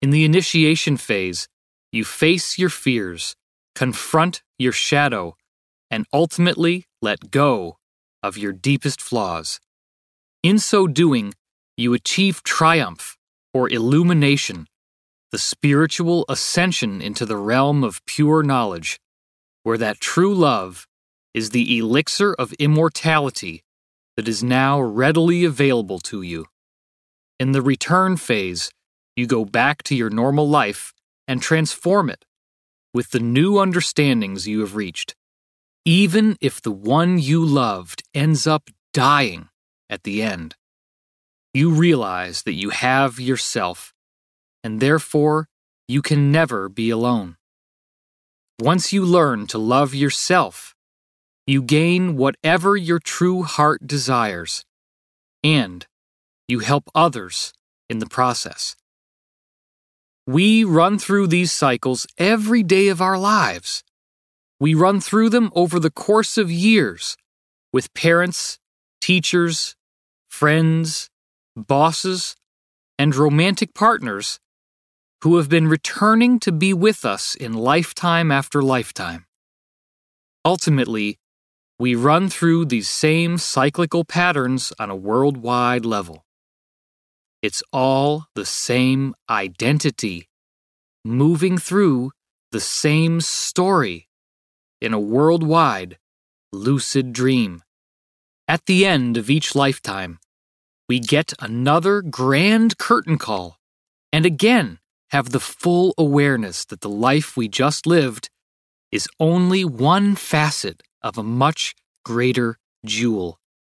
In the initiation phase, you face your fears, confront your shadow, and ultimately let go of your deepest flaws. In so doing, you achieve triumph or illumination, the spiritual ascension into the realm of pure knowledge, where that true love is the elixir of immortality that is now readily available to you. In the return phase, you go back to your normal life and transform it with the new understandings you have reached, even if the one you loved ends up dying at the end. You realize that you have yourself, and therefore you can never be alone. Once you learn to love yourself, you gain whatever your true heart desires, and you help others in the process. We run through these cycles every day of our lives. We run through them over the course of years with parents, teachers, friends, bosses, and romantic partners who have been returning to be with us in lifetime after lifetime. Ultimately, we run through these same cyclical patterns on a worldwide level. It's all the same identity, moving through the same story in a worldwide lucid dream. At the end of each lifetime, we get another grand curtain call, and again have the full awareness that the life we just lived is only one facet of a much greater jewel.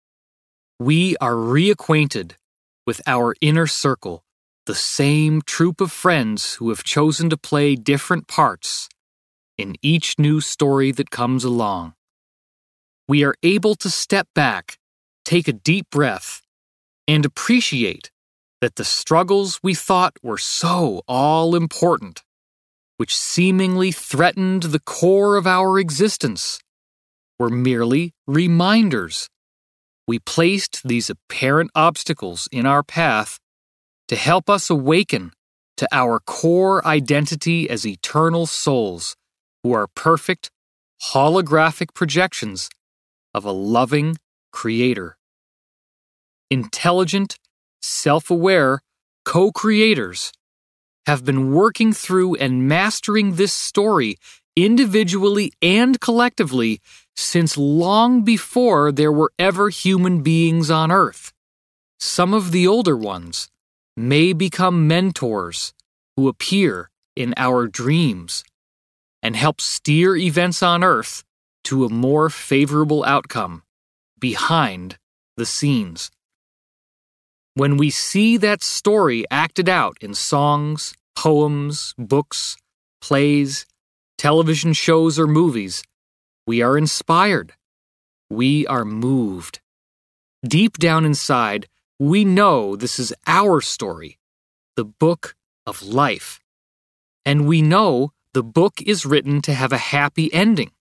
We are reacquainted with our inner circle, the same troop of friends who have chosen to play different parts in each new story that comes along. We are able to step back, take a deep breath, and appreciate that the struggles we thought were so all-important, which seemingly threatened the core of our existence, were merely reminders. We placed these apparent obstacles in our path to help us awaken to our core identity as eternal souls who are perfect, holographic projections of a loving Creator. Intelligent, self-aware co-creators have been working through and mastering this story individually and collectively since long before there were ever human beings on Earth. Some of the older ones may become mentors who appear in our dreams and help steer events on Earth to a more favorable outcome behind the scenes. When we see that story acted out in songs, poems, books, plays, television shows, or movies, we are inspired. We are moved. Deep down inside, we know this is our story, the book of life. And we know the book is written to have a happy ending.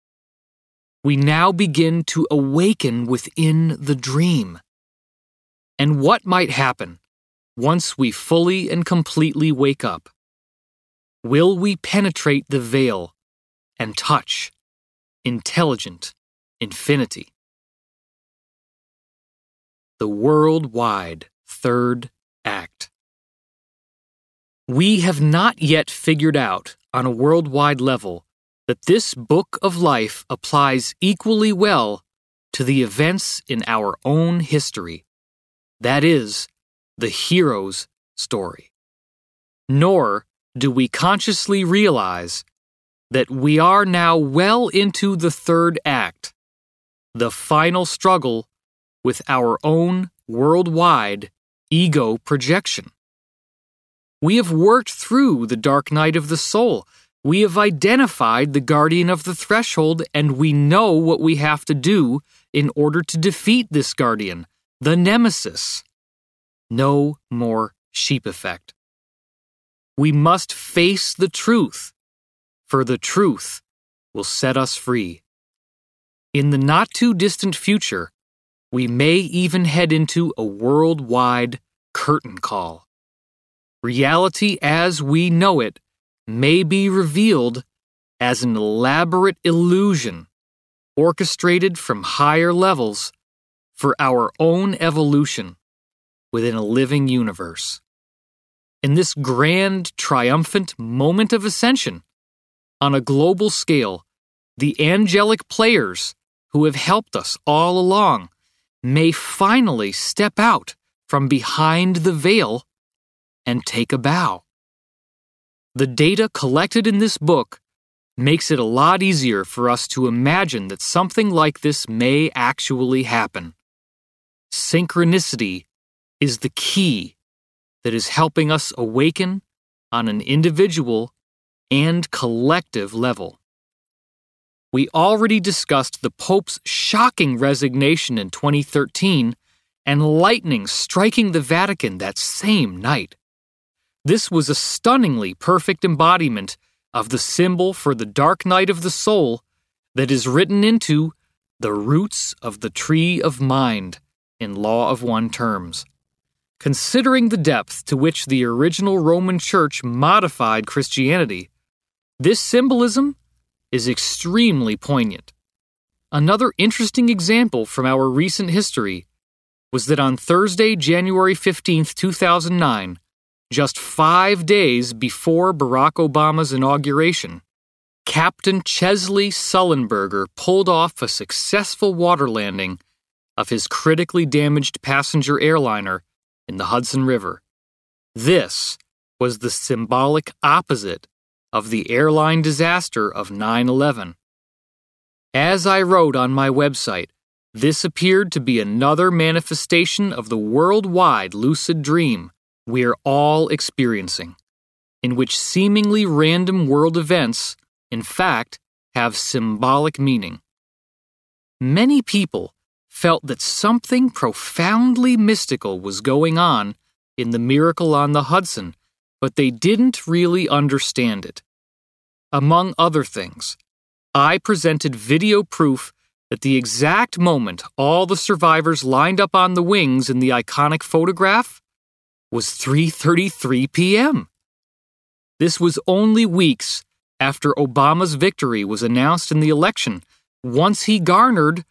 We now begin to awaken within the dream. And what might happen once we fully and completely wake up? Will we penetrate the veil and touch intelligent infinity? The worldwide third act. We have not yet figured out on a worldwide level that this book of life applies equally well to the events in our own history. That is, the hero's story. Nor do we consciously realize that we are now well into the third act, the final struggle with our own worldwide ego projection. We have worked through the dark night of the soul. We have identified the guardian of the threshold, and we know what we have to do in order to defeat this guardian, the nemesis. No more sheep effect. We must face the truth, for the truth will set us free. In the not-too-distant future, we may even head into a worldwide curtain call. reality as we know it may be revealed as an elaborate illusion orchestrated from higher levels for our own evolution within a living universe. In this grand, triumphant moment of ascension, on a global scale, the angelic players who have helped us all along may finally step out from behind the veil and take a bow. The data collected in this book makes it a lot easier for us to imagine that something like this may actually happen. Synchronicity is the key that is helping us awaken on an individual and collective level. We already discussed the Pope's shocking resignation in 2013 and lightning striking the Vatican that same night. This was a stunningly perfect embodiment of the symbol for the dark night of the soul that is written into the roots of the tree of mind in Law of One terms. Considering the depth to which the original Roman Church modified Christianity, this symbolism is extremely poignant. Another interesting example from our recent history was that on Thursday, January 15, 2009, just 5 days before Barack Obama's inauguration, Captain Chesley Sullenberger pulled off a successful water landing of his critically damaged passenger airliner in the Hudson River. This was the symbolic opposite of the airline disaster of 9/11. As I wrote on my website, this appeared to be another manifestation of the worldwide lucid dream we're all experiencing, in which seemingly random world events, in fact, have symbolic meaning. Many people felt that something profoundly mystical was going on in the miracle on the Hudson, but they didn't really understand it. Among other things, I presented video proof that the exact moment all the survivors lined up on the wings in the iconic photograph was 3:33 p.m. This was only weeks after Obama's victory was announced in the election, once he garnered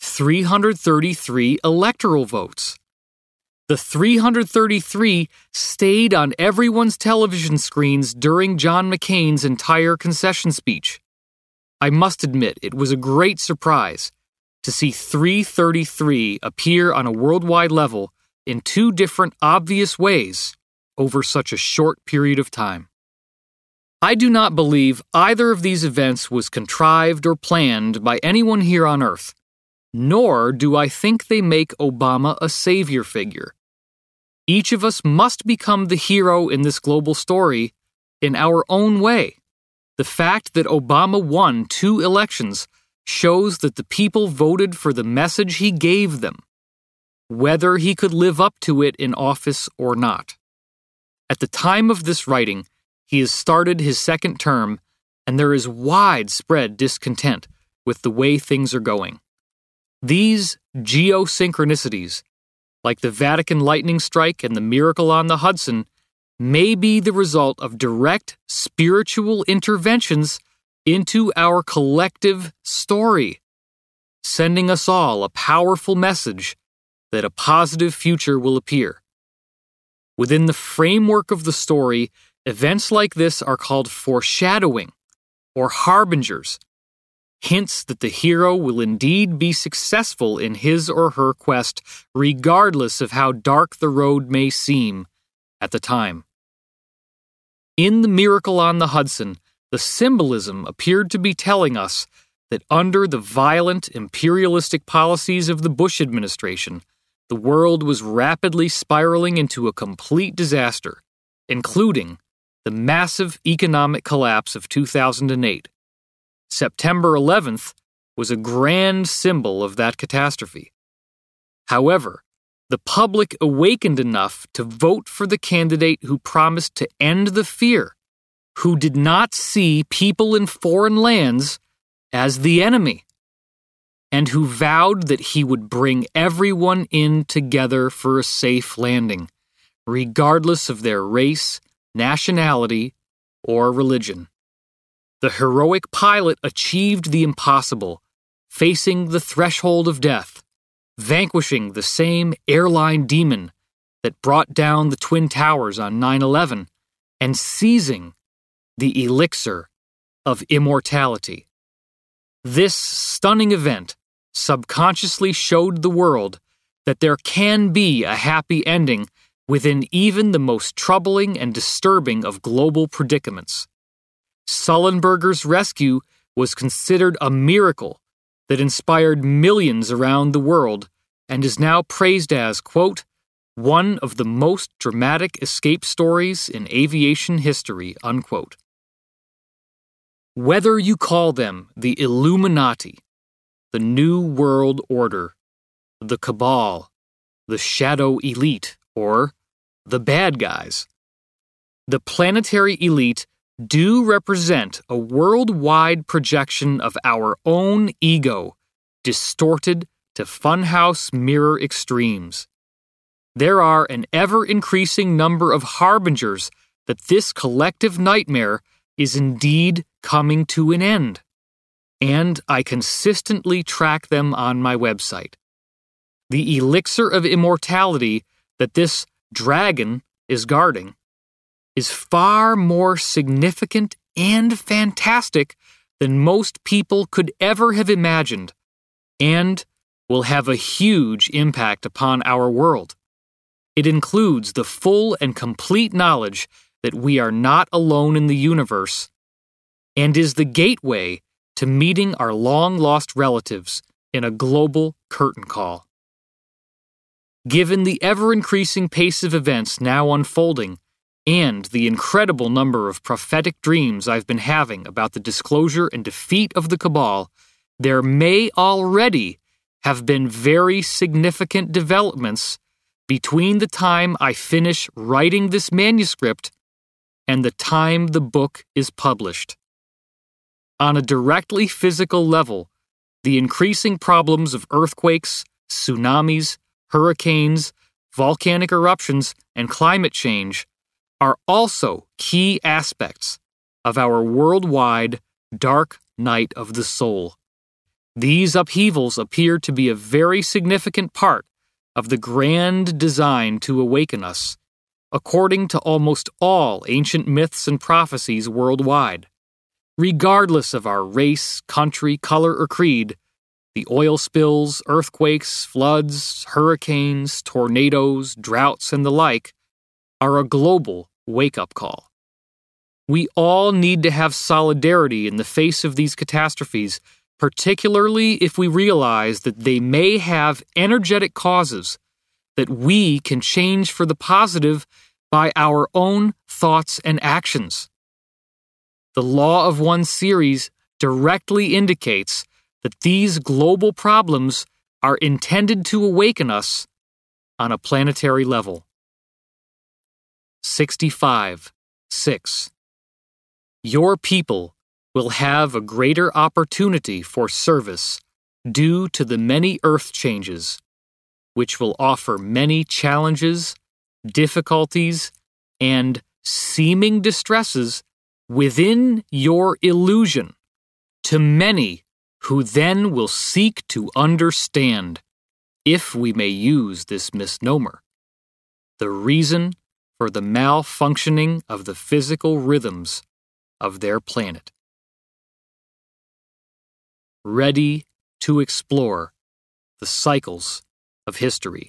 333 electoral votes. The 333 stayed on everyone's television screens during John McCain's entire concession speech. I must admit, it was a great surprise to see 333 appear on a worldwide level in two different obvious ways over such a short period of time. I do not believe either of these events was contrived or planned by anyone here on Earth, nor do I think they make Obama a savior figure. Each of us must become the hero in this global story in our own way. The fact that Obama won 2 elections shows that the people voted for the message he gave them, whether he could live up to it in office or not. At the time of this writing, he has started his second term, and there is widespread discontent with the way things are going. These geosynchronicities, like the Vatican lightning strike and the miracle on the Hudson, may be the result of direct spiritual interventions into our collective story, sending us all a powerful message that a positive future will appear. Within the framework of the story, events like this are called foreshadowing or harbingers, hints that the hero will indeed be successful in his or her quest, regardless of how dark the road may seem at the time. In the miracle on the Hudson, the symbolism appeared to be telling us that under the violent imperialistic policies of the Bush administration, the world was rapidly spiraling into a complete disaster, including the massive economic collapse of 2008. September 11th was a grand symbol of that catastrophe. However, the public awakened enough to vote for the candidate who promised to end the fear, who did not see people in foreign lands as the enemy, and who vowed that he would bring everyone in together for a safe landing, regardless of their race, nationality, or religion. The heroic pilot achieved the impossible, facing the threshold of death, vanquishing the same airline demon that brought down the Twin Towers on 9/11, and seizing the elixir of immortality. This stunning event subconsciously showed the world that there can be a happy ending within even the most troubling and disturbing of global predicaments. Sullenberger's rescue was considered a miracle that inspired millions around the world and is now praised as, quote, one of the most dramatic escape stories in aviation history, unquote. Whether you call them the Illuminati, the New World Order, the Cabal, the Shadow Elite, or the bad guys, the planetary elite do represent a worldwide projection of our own ego, distorted to funhouse mirror extremes. There are an ever-increasing number of harbingers that this collective nightmare is indeed coming to an end, and I consistently track them on my website. The elixir of immortality that this dragon is guarding is far more significant and fantastic than most people could ever have imagined, and will have a huge impact upon our world. It includes the full and complete knowledge that we are not alone in the universe, and is the gateway to meeting our long-lost relatives in a global curtain call. Given the ever-increasing pace of events now unfolding, and the incredible number of prophetic dreams I've been having about the disclosure and defeat of the Cabal, there may already have been very significant developments between the time I finish writing this manuscript and the time the book is published. On a directly physical level, the increasing problems of earthquakes, tsunamis, hurricanes, volcanic eruptions, and climate change are also key aspects of our worldwide dark night of the soul. These upheavals appear to be a very significant part of the grand design to awaken us, according to almost all ancient myths and prophecies worldwide. Regardless of our race, country, color, or creed, the oil spills, earthquakes, floods, hurricanes, tornadoes, droughts, and the like are a global wake-up call. We all need to have solidarity in the face of these catastrophes, particularly if we realize that they may have energetic causes that we can change for the positive by our own thoughts and actions. The Law of One series directly indicates that these global problems are intended to awaken us on a planetary level. 65.6. Your people will have a greater opportunity for service due to the many earth changes, which will offer many challenges, difficulties, and seeming distresses within your illusion to many who then will seek to understand, if we may use this misnomer, the reason for the malfunctioning of the physical rhythms of their planet. Ready to explore the cycles of history.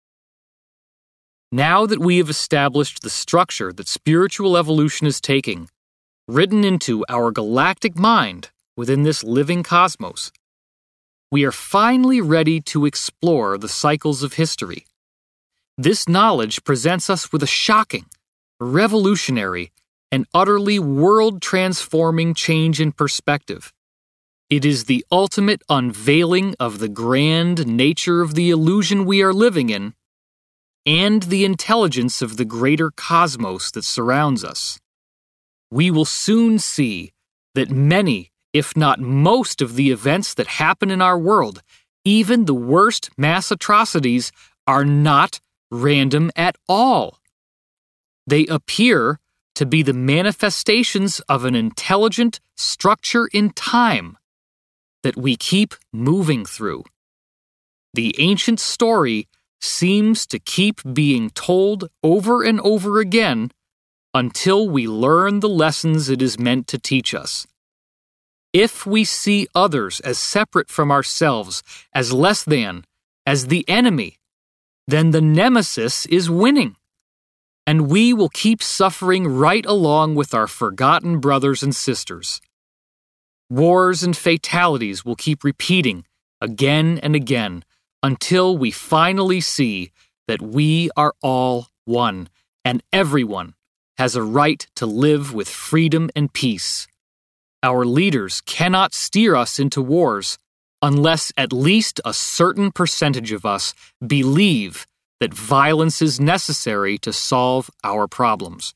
Now that we have established the structure that spiritual evolution is taking, written into our galactic mind within this living cosmos, we are finally ready to explore the cycles of history. This knowledge presents us with a shocking, revolutionary, and utterly world-transforming change in perspective. It is the ultimate unveiling of the grand nature of the illusion we are living in and the intelligence of the greater cosmos that surrounds us. We will soon see that many, if not most, of the events that happen in our world, even the worst mass atrocities, are not random at all. They appear to be the manifestations of an intelligent structure in time that we keep moving through. The ancient story seems to keep being told over and over again until we learn the lessons it is meant to teach us. If we see others as separate from ourselves, as less than, as the enemy, then the nemesis is winning, and we will keep suffering right along with our forgotten brothers and sisters. Wars and fatalities will keep repeating again and again until we finally see that we are all one, and everyone has a right to live with freedom and peace. Our leaders cannot steer us into wars unless at least a certain percentage of us believe that violence is necessary to solve our problems.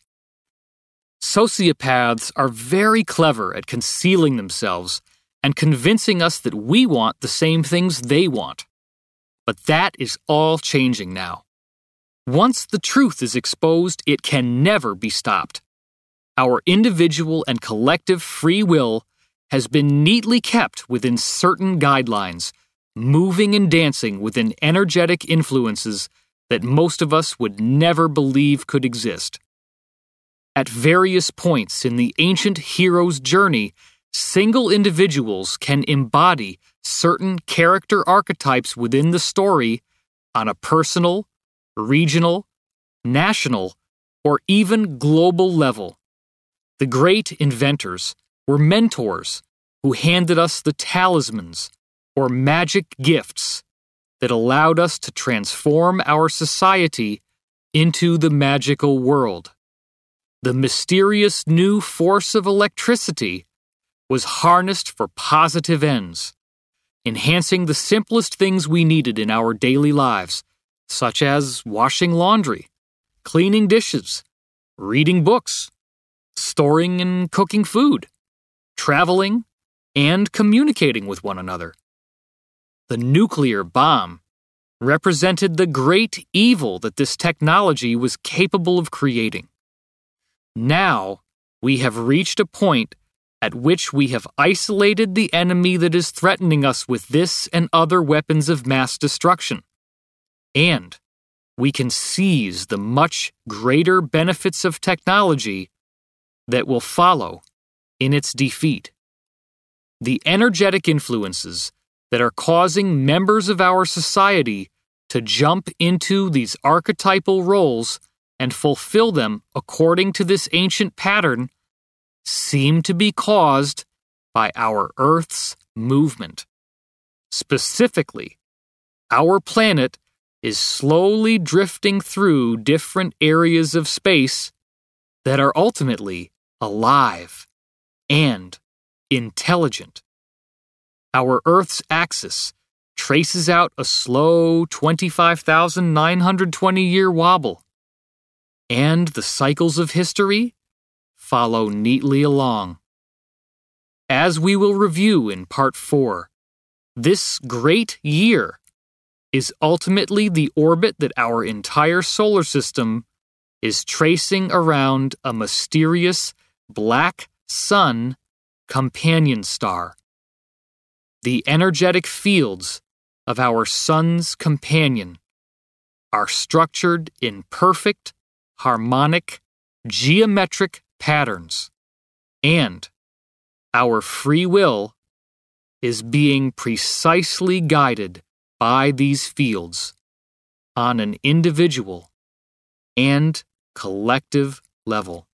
Sociopaths are very clever at concealing themselves and convincing us that we want the same things they want. But that is all changing now. Once the truth is exposed, it can never be stopped. Our individual and collective free will has been neatly kept within certain guidelines, moving and dancing within energetic influences that most of us would never believe could exist. At various points in the ancient hero's journey, single individuals can embody certain character archetypes within the story on a personal, regional, national, or even global level. The great inventors were mentors who handed us the talismans or magic gifts that allowed us to transform our society into the magical world. The mysterious new force of electricity was harnessed for positive ends, enhancing the simplest things we needed in our daily lives, such as washing laundry, cleaning dishes, reading books, storing and cooking food, traveling, and communicating with one another. The nuclear bomb represented the great evil that this technology was capable of creating. Now, we have reached a point at which we have isolated the enemy that is threatening us with this and other weapons of mass destruction. And we can seize the much greater benefits of technology that will follow in its defeat. The energetic influences that are causing members of our society to jump into these archetypal roles and fulfill them according to this ancient pattern seem to be caused by our Earth's movement. Specifically, our planet is slowly drifting through different areas of space that are ultimately alive and intelligent. Our Earth's axis traces out a slow 25,920-year wobble, and the cycles of history follow neatly along. As we will review in Part 4, this great year is ultimately the orbit that our entire solar system is tracing around a mysterious black sun companion star. The energetic fields of our sun's companion are structured in perfect, harmonic, geometric patterns, and our free will is being precisely guided by these fields on an individual and collective level.